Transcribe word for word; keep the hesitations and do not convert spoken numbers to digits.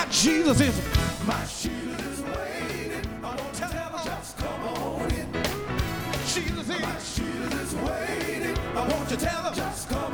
Jesus is. My shield is waiting. I want to tell her, just come on in. Jesus is. My shield is waiting. I want to tell her, just come